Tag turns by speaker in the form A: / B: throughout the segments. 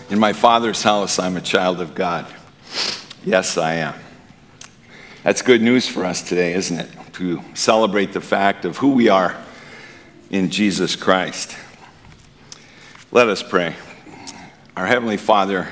A: In my Father's house, I'm a child of God. Yes, I am. That's good news for us today, isn't it? To celebrate the fact of who we are in Jesus Christ. Let us pray. Our Heavenly Father,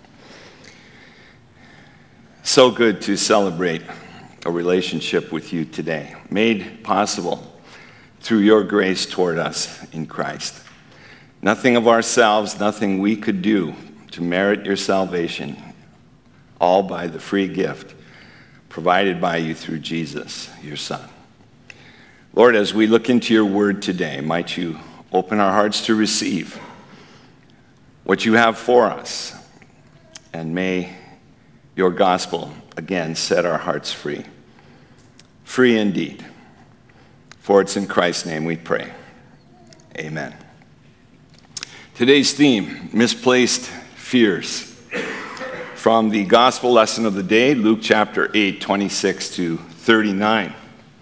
A: so good to celebrate a relationship with you today, made possible through your grace toward us in Christ. Nothing of ourselves, nothing we could do to merit your salvation, all by the free gift provided by you through Jesus, your Son. Lord, as we look into your word today, might you open our hearts to receive what you have for us, and may your gospel again set our hearts free. Free indeed. For it's in Christ's name we pray. Amen. Today's theme, misplaced fears. From the gospel lesson of the day, Luke chapter 8, 26 to 39.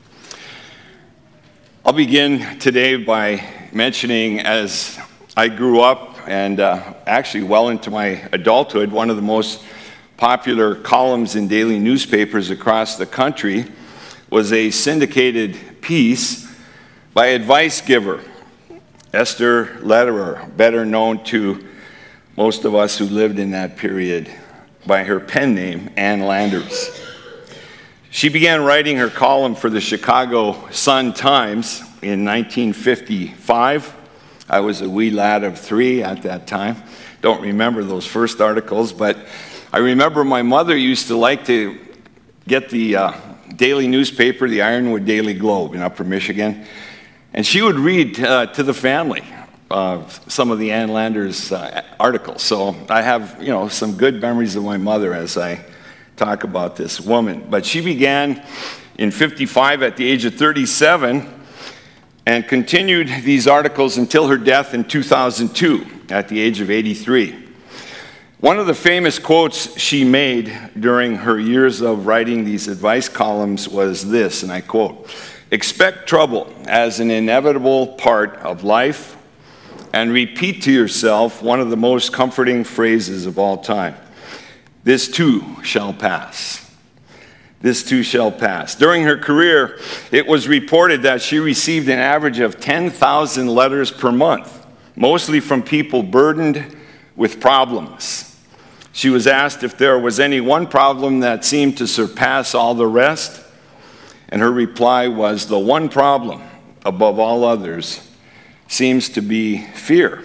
A: I'll begin today by mentioning, as I grew up and actually well into my adulthood, one of the most popular columns in daily newspapers across the country was a syndicated piece by advice giver Esther Lederer, better known to most of us who lived in that period by her pen name, Ann Landers. She began writing her column for the Chicago Sun-Times in 1955. I was a wee lad of 3 at that time. Don't remember those first articles, but I remember my mother used to like to get the daily newspaper, the Ironwood Daily Globe in Upper Michigan, and she would read to the family some of the Ann Landers articles. So I have, some good memories of my mother as I talk about this woman. But she began in 55 at the age of 37 and continued these articles until her death in 2002 at the age of 83. One of the famous quotes she made during her years of writing these advice columns was this, and I quote, "Expect trouble as an inevitable part of life, and repeat to yourself one of the most comforting phrases of all time. This too shall pass. This too shall pass." During her career, it was reported that she received an average of 10,000 letters per month, mostly from people burdened with problems. She was asked if there was any one problem that seemed to surpass all the rest, and her reply was, "The one problem above all others seems to be fear."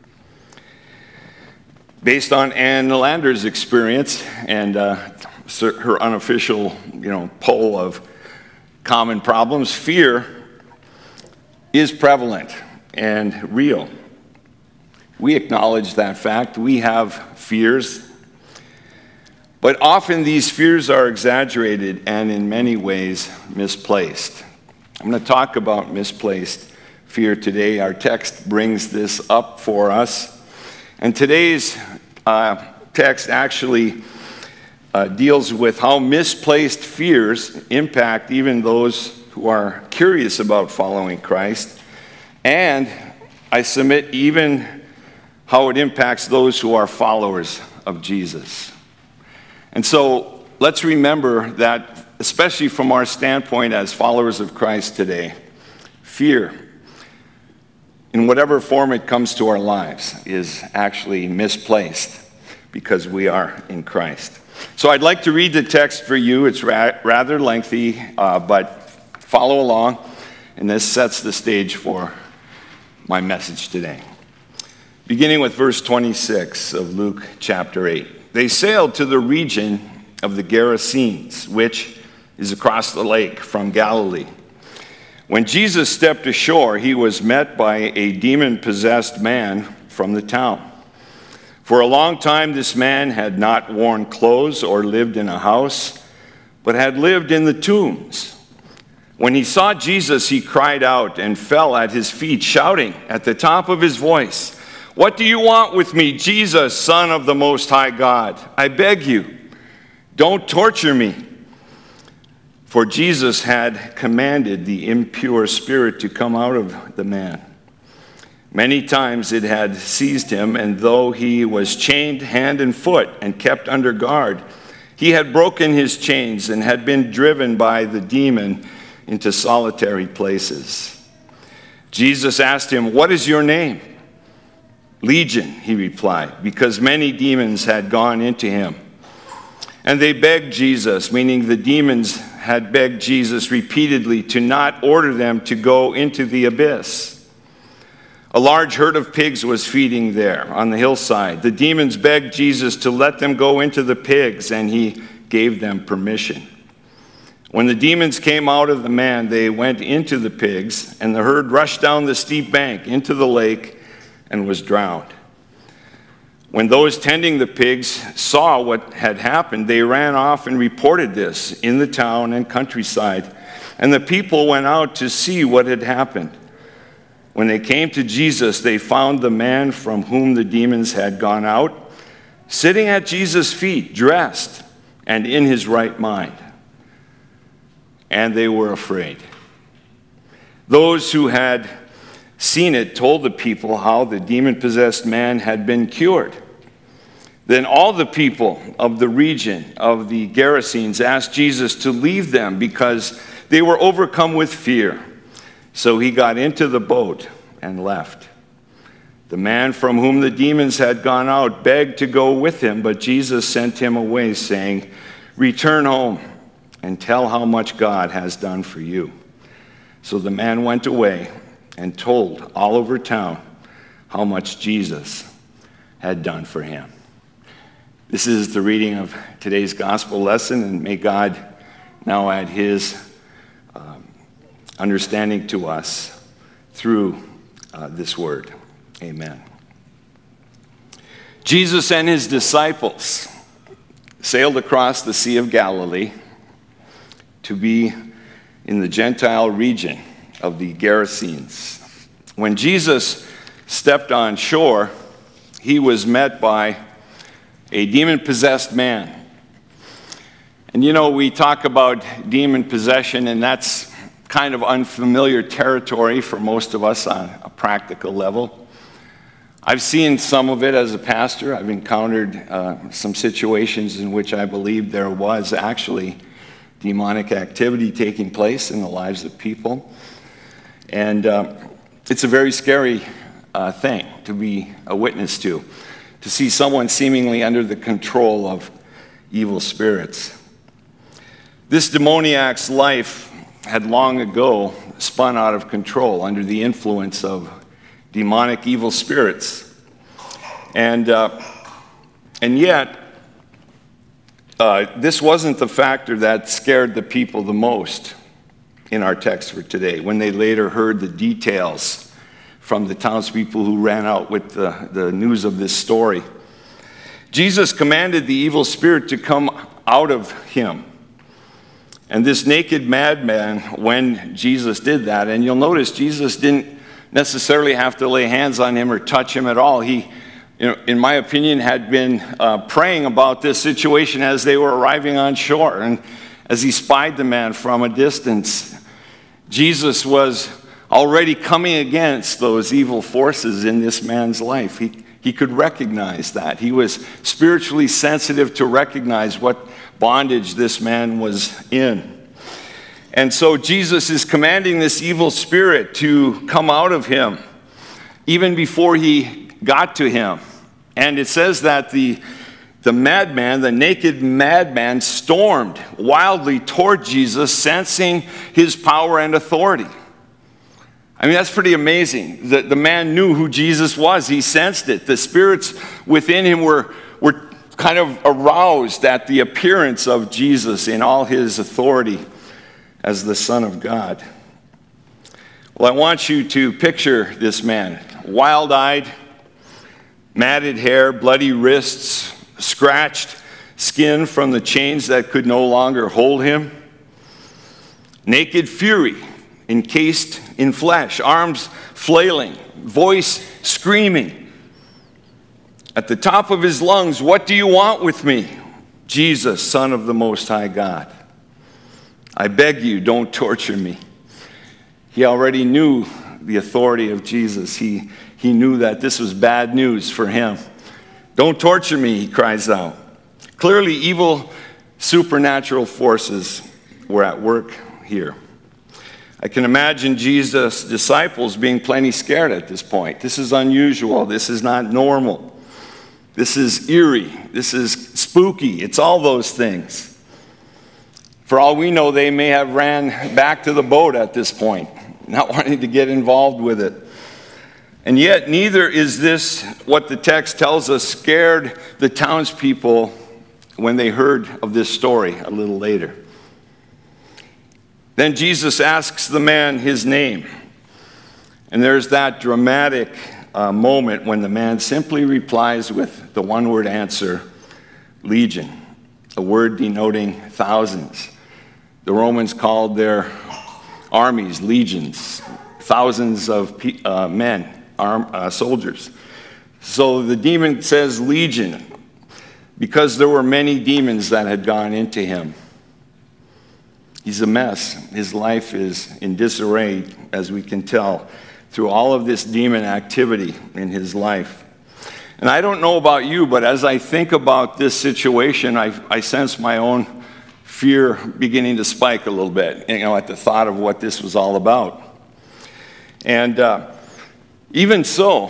A: Based on Ann Landers' experience and her unofficial, poll of common problems, fear is prevalent and real. We acknowledge that fact. We have fears. But often these fears are exaggerated and in many ways misplaced. I'm going to talk about misplaced fear today. Our text brings this up for us. And today's text actually deals with how misplaced fears impact even those who are curious about following Christ. And I submit even how it impacts those who are followers of Jesus. And so let's remember that, especially from our standpoint as followers of Christ today, fear, in whatever form it comes to our lives, is actually misplaced because we are in Christ. So I'd like to read the text for you. It's rather lengthy, but follow along, and this sets the stage for my message today. Beginning with verse 26 of Luke chapter 8. They sailed to the region of the Gerasenes, which is across the lake from Galilee. When Jesus stepped ashore, he was met by a demon-possessed man from the town. For a long time, this man had not worn clothes or lived in a house, but had lived in the tombs. When he saw Jesus, he cried out and fell at his feet, shouting at the top of his voice, "What do you want with me, Jesus, Son of the Most High God? I beg you, don't torture me." For Jesus had commanded the impure spirit to come out of the man. Many times it had seized him, and though he was chained hand and foot and kept under guard, he had broken his chains and had been driven by the demon into solitary places. Jesus asked him, "What is your name?" "Legion," he replied, because many demons had gone into him. And they begged Jesus, meaning the demons had begged Jesus repeatedly to not order them to go into the abyss. A large herd of pigs was feeding there on the hillside. The demons begged Jesus to let them go into the pigs, and he gave them permission. When the demons came out of the man, they went into the pigs, and the herd rushed down the steep bank into the lake and was drowned. When those tending the pigs saw what had happened, they ran off and reported this in the town and countryside, and the people went out to see what had happened. When they came to Jesus, they found the man from whom the demons had gone out, sitting at Jesus' feet, dressed and in his right mind. And they were afraid. Those who had seen it told the people how the demon-possessed man had been cured. Then all the people of the region of the Gerasenes asked Jesus to leave them because they were overcome with fear. So he got into the boat and left. The man from whom the demons had gone out begged to go with him, but Jesus sent him away, saying, "Return home and tell how much God has done for you." So the man went away and told all over town how much Jesus had done for him. This is the reading of today's gospel lesson, and may God now add his understanding to us through this word. Amen. Jesus and his disciples sailed across the Sea of Galilee to be in the Gentile region of the Gerasenes. When Jesus stepped on shore, he was met by a demon-possessed man. And you know, we talk about demon possession, and that's kind of unfamiliar territory for most of us on a practical level. I've seen some of it as a pastor. I've encountered some situations in which I believe there was actually demonic activity taking place in the lives of people. And it's a very scary thing to be a witness to see someone seemingly under the control of evil spirits. This demoniac's life had long ago spun out of control under the influence of demonic evil spirits. And yet, this wasn't the factor that scared the people the most in our text for today, when they later heard the details from the townspeople who ran out with the news of this story. Jesus commanded the evil spirit to come out of him. And this naked madman, when Jesus did that, and you'll notice Jesus didn't necessarily have to lay hands on him or touch him at all. He, in my opinion, had been praying about this situation as they were arriving on shore. And as he spied the man from a distance, Jesus was already coming against those evil forces in this man's life. He could recognize that. He was spiritually sensitive to recognize what bondage this man was in. And so Jesus is commanding this evil spirit to come out of him even before he got to him. And it says that the madman, the naked madman, stormed wildly toward Jesus, sensing his power and authority. I mean, that's pretty amazing. The man knew who Jesus was. He sensed it. The spirits within him were kind of aroused at the appearance of Jesus in all his authority as the Son of God. Well, I want you to picture this man, wild-eyed, matted hair, bloody wrists, scratched skin from the chains that could no longer hold him, naked fury encased in flesh, arms flailing, voice screaming. At the top of his lungs, "What do you want with me, Jesus, Son of the Most High God? I beg you, don't torture me." He already knew the authority of Jesus. He he knew that this was bad news for him. "Don't torture me," he cries out. Clearly, evil supernatural forces were at work here. I can imagine Jesus' disciples being plenty scared at this point. This is unusual. This is not normal. This is eerie. This is spooky. It's all those things. For all we know, they may have ran back to the boat at this point, not wanting to get involved with it. And yet, neither is this what the text tells us scared the townspeople when they heard of this story a little later. Then Jesus asks the man his name. And there's that dramatic moment when the man simply replies with the one-word answer, "Legion," a word denoting thousands. The Romans called their armies legions, thousands of men, soldiers. So the demon says legion because there were many demons that had gone into him. He's a mess. His life is in disarray, as we can tell, through all of this demon activity in his life. And I don't know about you, but as I think about this situation, I sense my own fear beginning to spike a little bit, at the thought of what this was all about. And even so,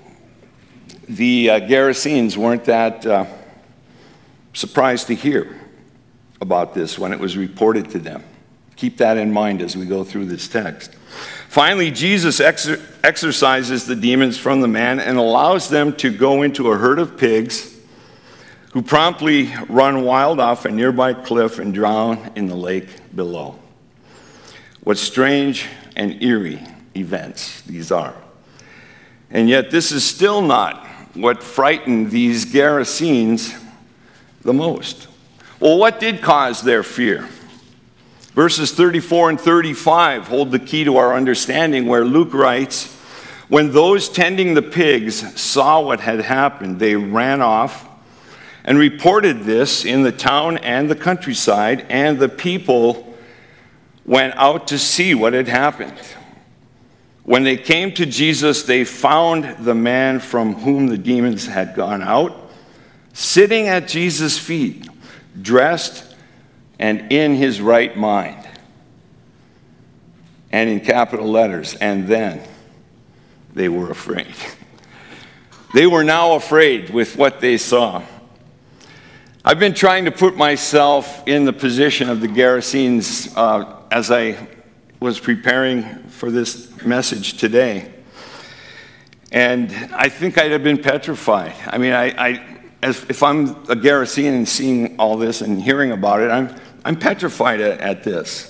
A: the Gerasenes weren't that surprised to hear about this when it was reported to them. Keep that in mind as we go through this text. Finally, Jesus exorcises the demons from the man and allows them to go into a herd of pigs who promptly run wild off a nearby cliff and drown in the lake below. What strange and eerie events these are. And yet this is still not what frightened these Gerasenes the most. Well, what did cause their fear? Verses 34 and 35 hold the key to our understanding, where Luke writes, "When those tending the pigs saw what had happened, they ran off and reported this in the town and the countryside, and the people went out to see what had happened. When they came to Jesus, they found the man from whom the demons had gone out, sitting at Jesus' feet, dressed and in his right mind." And in capital letters, "And then they were afraid." They were now afraid with what they saw. I've been trying to put myself in the position of the Gerasenes as I was preparing for this message today. And I think I'd have been petrified. I mean, if I'm a Gerasene and seeing all this and hearing about it, I'm petrified at this.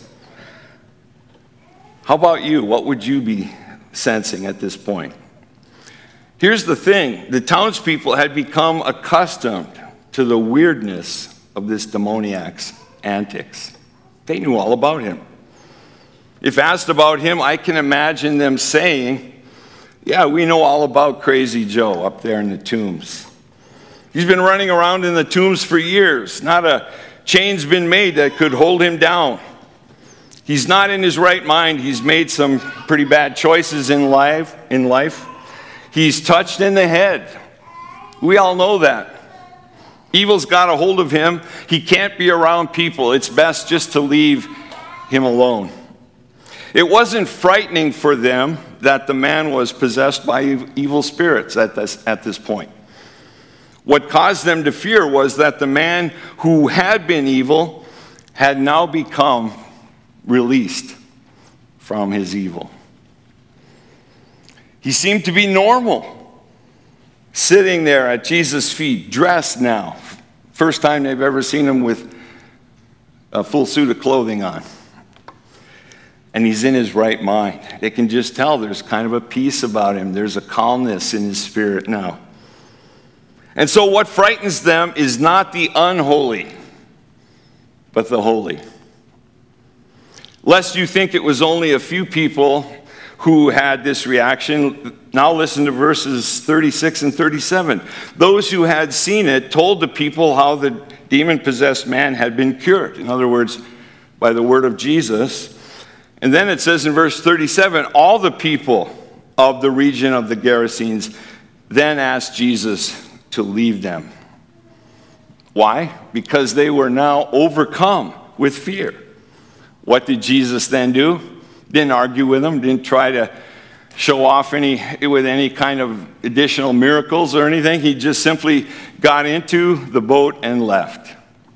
A: How about you? What would you be sensing at this point? Here's the thing. The townspeople had become accustomed to the weirdness of this demoniac's antics. They knew all about him. If asked about him, I can imagine them saying, "Yeah, we know all about Crazy Joe up there in the tombs. He's been running around in the tombs for years. Not a chain's been made that could hold him down. He's not in his right mind. He's made some pretty bad choices in life. He's touched in the head. We all know that. Evil's got a hold of him. He can't be around people. It's best just to leave him alone." It wasn't frightening for them that the man was possessed by evil spirits at this point. What caused them to fear was that the man who had been evil had now become released from his evil. He seemed to be normal, sitting there at Jesus' feet, dressed now. First time they've ever seen him with a full suit of clothing on. And he's in his right mind. They can just tell there's kind of a peace about him. There's a calmness in his spirit now. And so what frightens them is not the unholy, but the holy. Lest you think it was only a few people who had this reaction, now listen to verses 36 and 37. Those who had seen it told the people how the demon-possessed man had been cured. In other words, by the word of Jesus. And then it says in verse 37, all the people of the region of the Gerasenes then asked Jesus to leave them. Why? Because they were now overcome with fear. What did Jesus then do? Didn't argue with them, didn't try to show off with any kind of additional miracles or anything. He just simply got into the boat and left.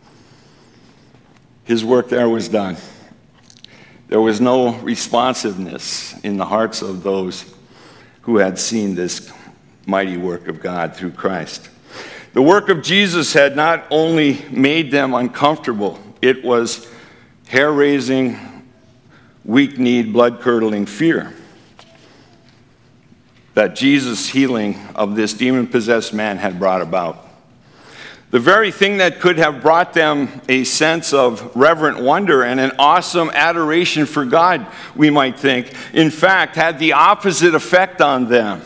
A: His work there was done. There was no responsiveness in the hearts of those who had seen this mighty work of God through Christ. The work of Jesus had not only made them uncomfortable, it was hair-raising, weak-kneed, blood-curdling fear that Jesus' healing of this demon-possessed man had brought about. The very thing that could have brought them a sense of reverent wonder and an awesome adoration for God, we might think, in fact, had the opposite effect on them.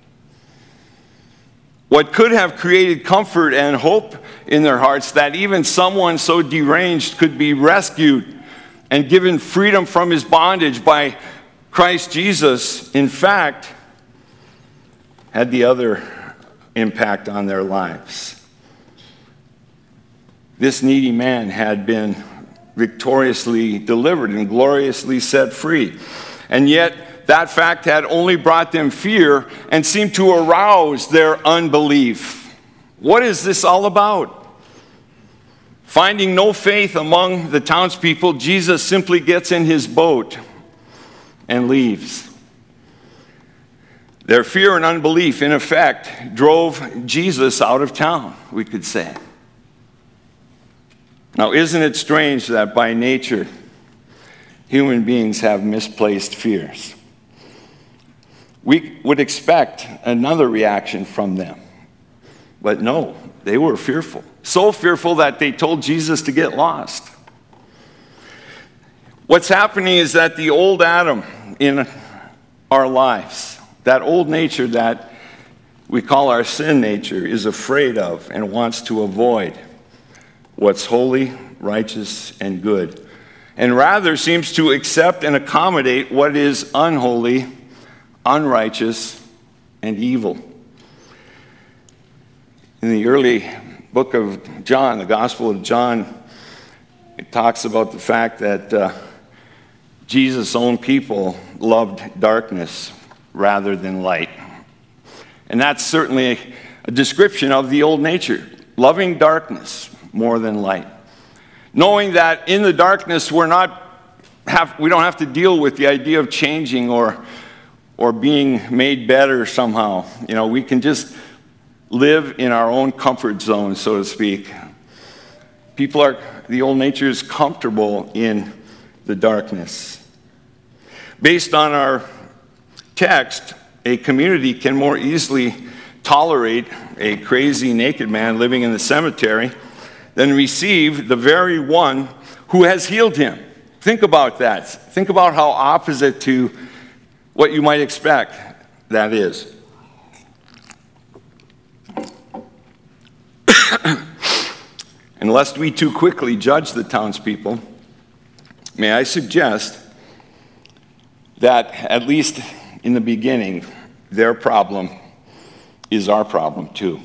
A: What could have created comfort and hope in their hearts that even someone so deranged could be rescued and given freedom from his bondage by Christ Jesus, in fact, had the other impact on their lives. This needy man had been victoriously delivered and gloriously set free. And yet, that fact had only brought them fear and seemed to arouse their unbelief. What is this all about? Finding no faith among the townspeople, Jesus simply gets in his boat and leaves. Their fear and unbelief, in effect, drove Jesus out of town, we could say. Now, isn't it strange that by nature, human beings have misplaced fears? We would expect another reaction from them. But no, they were fearful. So fearful that they told Jesus to get lost. What's happening is that the old Adam in our lives, that old nature that we call our sin nature, is afraid of and wants to avoid what's holy, righteous, and good, and rather seems to accept and accommodate what is unholy, unrighteous, and evil. In the early book of John, the Gospel of John, it talks about the fact that Jesus' own people loved darkness rather than light. And that's certainly a description of the old nature, loving darkness more than light. Knowing that in the darkness we don't have to deal with the idea of changing or being made better somehow. We can just live in our own comfort zone, so to speak. The old nature is comfortable in the darkness. Based on our text, a community can more easily tolerate a crazy naked man living in the cemetery than receive the very one who has healed him. Think about that. Think about how opposite to what you might expect that is. And lest we too quickly judge the townspeople, may I suggest that, at least in the beginning, their problem is our problem too.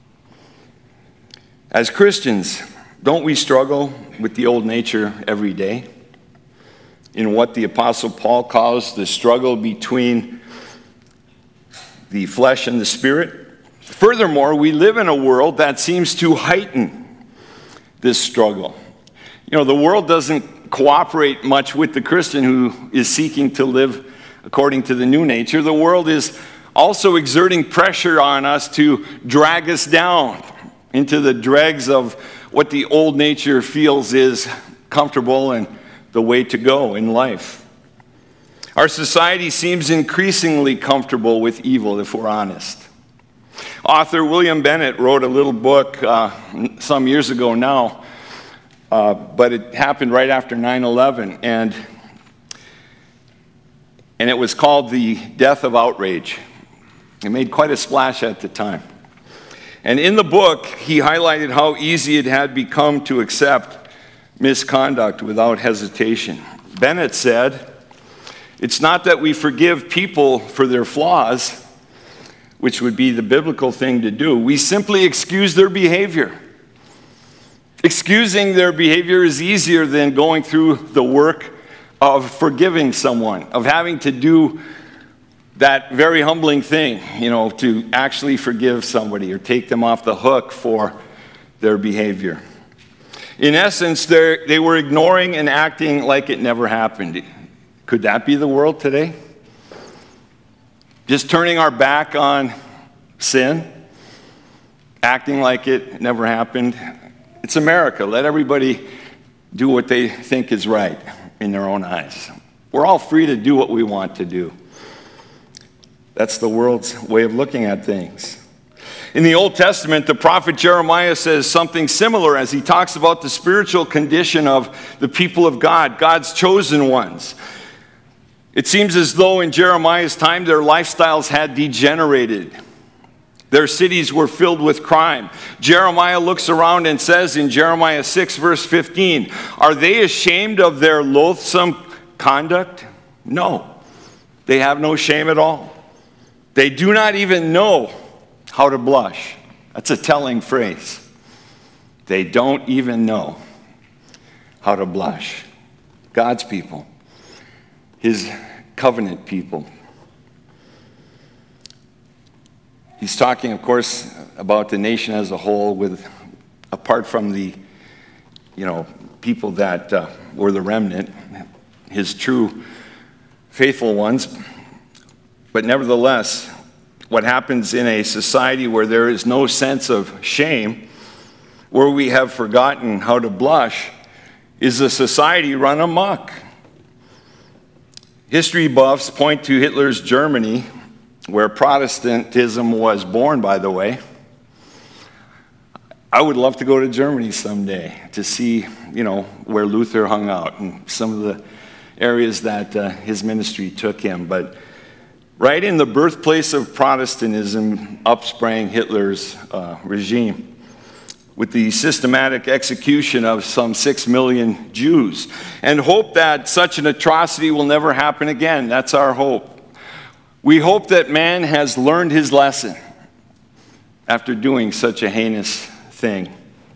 A: As Christians, don't we struggle with the old nature every day? In what the Apostle Paul calls the struggle between the flesh and the spirit? Furthermore, we live in a world that seems to heighten this struggle. The world doesn't cooperate much with the Christian who is seeking to live according to the new nature. The world is also exerting pressure on us to drag us down into the dregs of what the old nature feels is comfortable and the way to go in life. Our society seems increasingly comfortable with evil, if we're honest. Author William Bennett wrote a little book some years ago now, but it happened right after 9/11, and it was called The Death of Outrage. It made quite a splash at the time. And in the book, he highlighted how easy it had become to accept misconduct without hesitation. Bennett said, It's not that we forgive people for their flaws, which would be the biblical thing to do. We simply excuse their behavior. Excusing their behavior is easier than going through the work of forgiving someone, of having to do that very humbling thing, to actually forgive somebody or take them off the hook for their behavior. In essence, they were ignoring and acting like it never happened. Could that be the world today? Just turning our back on sin, acting like it never happened. It's America. Let everybody do what they think is right in their own eyes. We're all free to do what we want to do. That's the world's way of looking at things. In the Old Testament, the prophet Jeremiah says something similar as he talks about the spiritual condition of the people of God, God's chosen ones. It seems as though in Jeremiah's time, their lifestyles had degenerated. Their cities were filled with crime. Jeremiah looks around and says in Jeremiah 6, verse 15, "Are they ashamed of their loathsome conduct? No, they have no shame at all. They do not even know how to blush." That's a telling phrase. They don't even know how to blush. God's people, his covenant people. He's talking, of course, about the nation as a whole, apart from the, people that were the remnant, his true faithful ones. But nevertheless, what happens in a society where there is no sense of shame, where we have forgotten how to blush, is a society run amok. History buffs point to Hitler's Germany, where Protestantism was born, by the way. I would love to go to Germany someday to see, where Luther hung out and some of the areas that his ministry took him. But right in the birthplace of Protestantism upsprang Hitler's regime, with the systematic execution of some 6 million Jews, and hope that such an atrocity will never happen again. That's our hope. We hope that man has learned his lesson after doing such a heinous thing.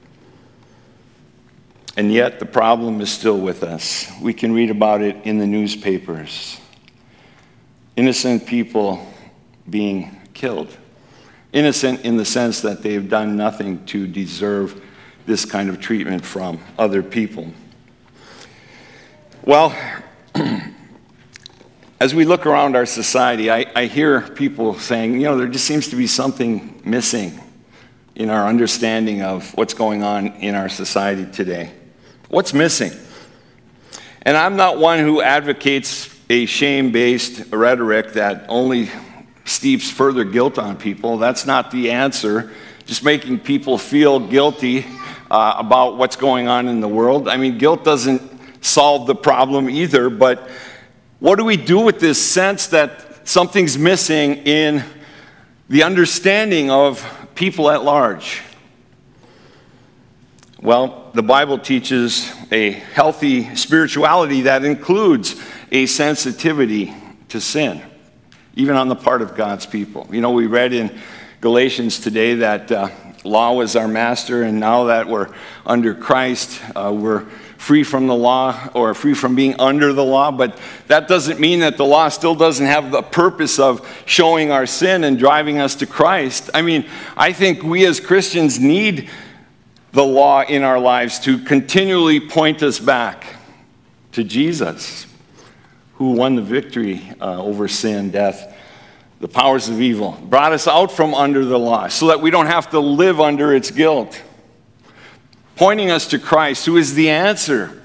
A: And yet the problem is still with us. We can read about it in the newspapers. Innocent people being killed. Innocent in the sense that they've done nothing to deserve this kind of treatment from other people. Well, as we look around our society, I hear people saying, there just seems to be something missing in our understanding of what's going on in our society today. What's missing? And I'm not one who advocates a shame-based rhetoric that only steeps further guilt on people. That's not the answer. Just making people feel guilty about what's going on in the world. I mean, guilt doesn't solve the problem either, but what do we do with this sense that something's missing in the understanding of people at large? Well, the Bible teaches a healthy spirituality that includes a sensitivity to sin, even on the part of God's people. We read in Galatians today that law was our master, and now that we're under Christ, we're free from the law, or free from being under the law. But that doesn't mean that the law still doesn't have the purpose of showing our sin and driving us to Christ. I think we as Christians need the law in our lives to continually point us back to Jesus, who won the victory over sin, death, the powers of evil, brought us out from under the law so that we don't have to live under its guilt, pointing us to Christ, who is the answer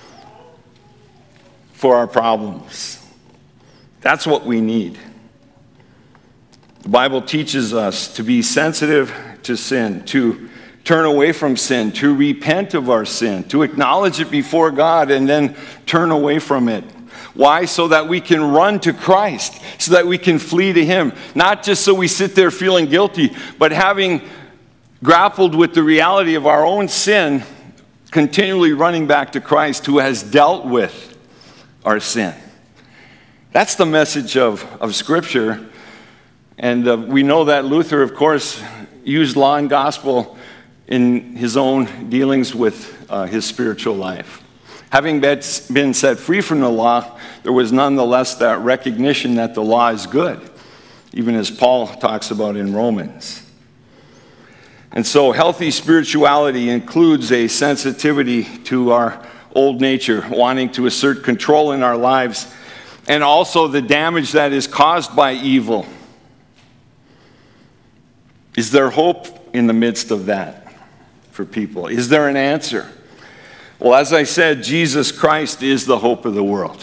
A: for our problems. That's what we need. The Bible teaches us to be sensitive to sin, to turn away from sin, to repent of our sin, to acknowledge it before God, and then turn away from it. Why? So that we can run to Christ, so that we can flee to him. Not just so we sit there feeling guilty, but having grappled with the reality of our own sin, continually running back to Christ, who has dealt with our sin. That's the message of Scripture. And we know that Luther, of course, used law and gospel in his own dealings with his spiritual life. Having been set free from the law, there was nonetheless that recognition that the law is good, even as Paul talks about in Romans. And so healthy spirituality includes a sensitivity to our old nature, wanting to assert control in our lives, and also the damage that is caused by evil. Is there hope in the midst of that for people? Is there an answer? Well, as I said, Jesus Christ is the hope of the world.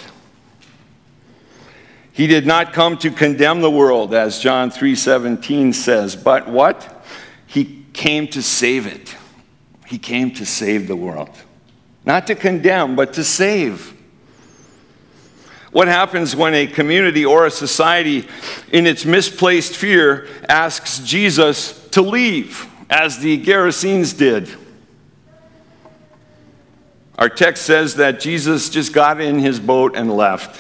A: He did not come to condemn the world, as John 3:17 says, but what? He came to save it. He came to save the world. Not to condemn, but to save. What happens when a community or a society, in its misplaced fear, asks Jesus to leave, as the Gerasenes did? Our text says that Jesus just got in his boat and left.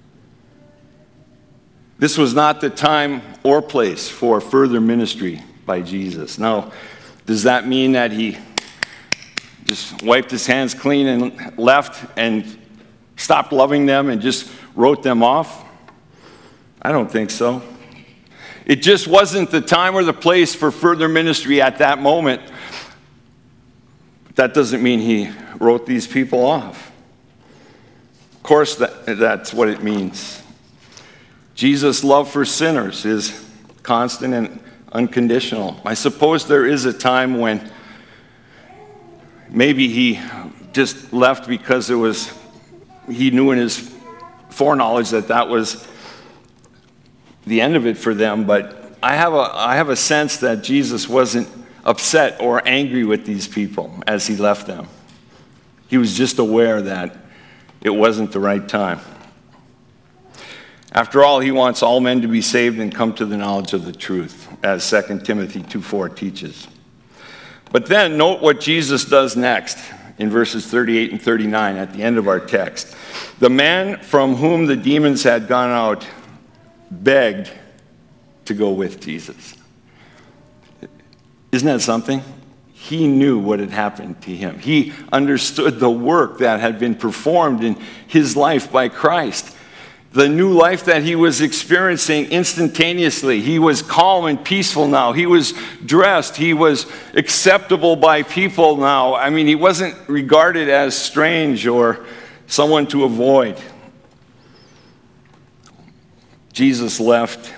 A: This was not the time or place for further ministry by Jesus. Now, does that mean that he just wiped his hands clean and left and stopped loving them and just wrote them off? I don't think so. It just wasn't the time or the place for further ministry at that moment. That doesn't mean he wrote these people off. Of course, that's what it means. Jesus' love for sinners is constant and unconditional. I suppose there is a time when maybe he just left because he knew in his foreknowledge that was the end of it for them, but I have a sense that Jesus wasn't upset or angry with these people as he left them. He was just aware that it wasn't the right time. After all, he wants all men to be saved and come to the knowledge of the truth, as 2 Timothy 2:4 teaches. But then note what Jesus does next in verses 38 and 39 at the end of our text. The man from whom the demons had gone out begged to go with Jesus. Isn't that something? He knew what had happened to him. He understood the work that had been performed in his life by Christ. The new life that he was experiencing instantaneously. He was calm and peaceful now. He was dressed. He was acceptable by people now. I mean, he wasn't regarded as strange or someone to avoid. Jesus left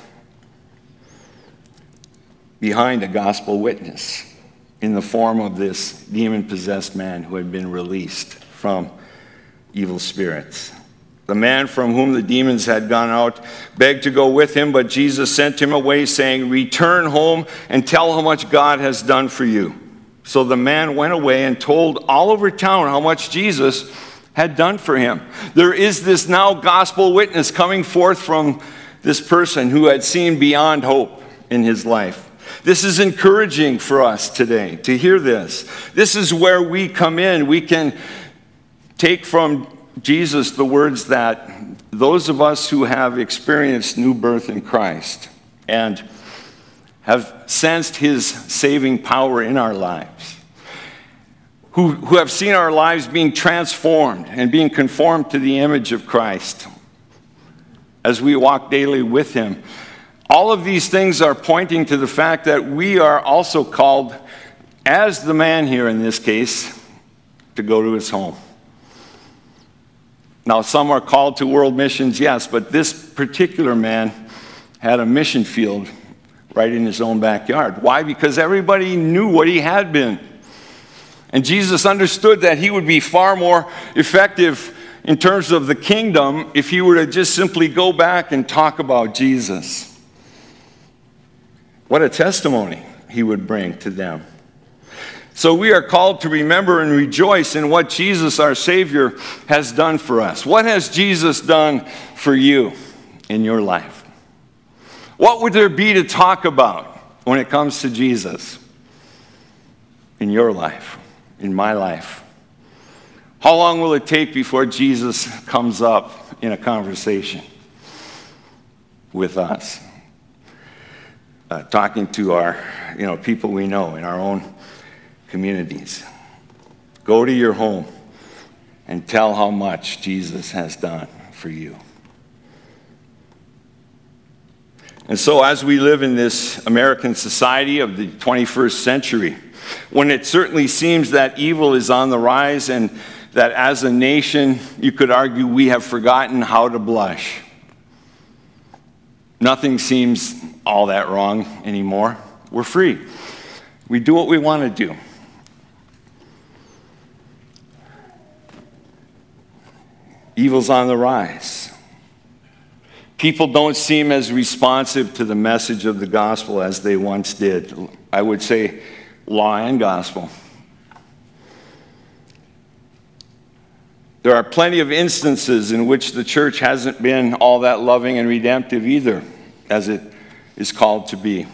A: behind a gospel witness in the form of this demon-possessed man who had been released from evil spirits. The man from whom the demons had gone out begged to go with him, but Jesus sent him away, saying, "Return home and tell how much God has done for you." So the man went away and told all over town how much Jesus had done for him. There is this now gospel witness coming forth from this person who had seen beyond hope in his life. This is encouraging for us today to hear this. This is where we come in. We can take from Jesus the words that those of us who have experienced new birth in Christ and have sensed his saving power in our lives, who have seen our lives being transformed and being conformed to the image of Christ as we walk daily with him. All of these things are pointing to the fact that we are also called, as the man here in this case, to go to his home. Now, some are called to world missions, yes, but this particular man had a mission field right in his own backyard. Why? Because everybody knew what he had been. And Jesus understood that he would be far more effective in terms of the kingdom if he were to just simply go back and talk about Jesus. What a testimony he would bring to them. So we are called to remember and rejoice in what Jesus, our Savior, has done for us. What has Jesus done for you in your life? What would there be to talk about when it comes to Jesus in your life, in my life? How long will it take before Jesus comes up in a conversation? with us. Talking to our, people we know in our own communities. Go to your home and tell how much Jesus has done for you. And so as we live in this American society of the 21st century, when it certainly seems that evil is on the rise and that as a nation, you could argue we have forgotten how to blush. Nothing seems all that wrong anymore. We're free. We do what we want to do. Evil's on the rise. People don't seem as responsive to the message of the gospel as they once did. I would say law and gospel. There are plenty of instances in which the church hasn't been all that loving and redemptive either, as it is called to be.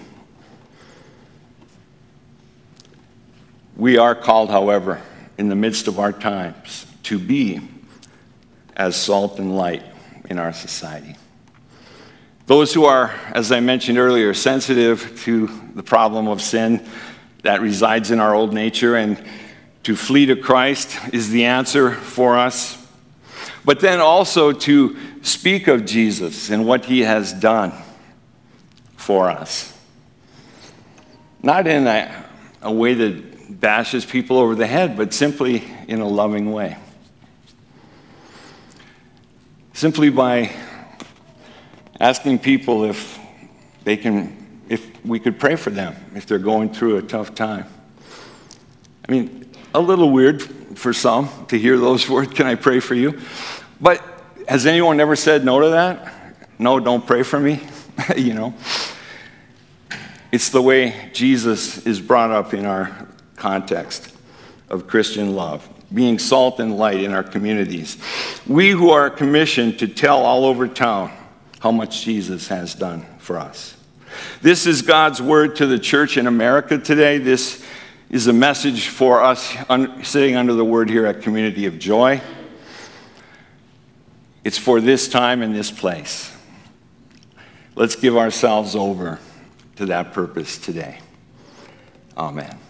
A: We are called, however, in the midst of our times, to be as salt and light in our society. Those who are, as I mentioned earlier, sensitive to the problem of sin that resides in our old nature and to flee to Christ is the answer for us. But then also to speak of Jesus and what he has done for us. Not in a way that bashes people over the head, but simply in a loving way. Simply by asking people if we could pray for them if they're going through a tough time. I mean, a little weird for some to hear those words, can I pray for you? But has anyone ever said no to that? No, don't pray for me. It's the way Jesus is brought up in our context of Christian love, being salt and light in our communities. We who are commissioned to tell all over town how much Jesus has done for us. This is God's word to the church in America today. This is a message for us sitting under the word here at Community of Joy. It's for this time and this place. Let's give ourselves over to that purpose today. Amen.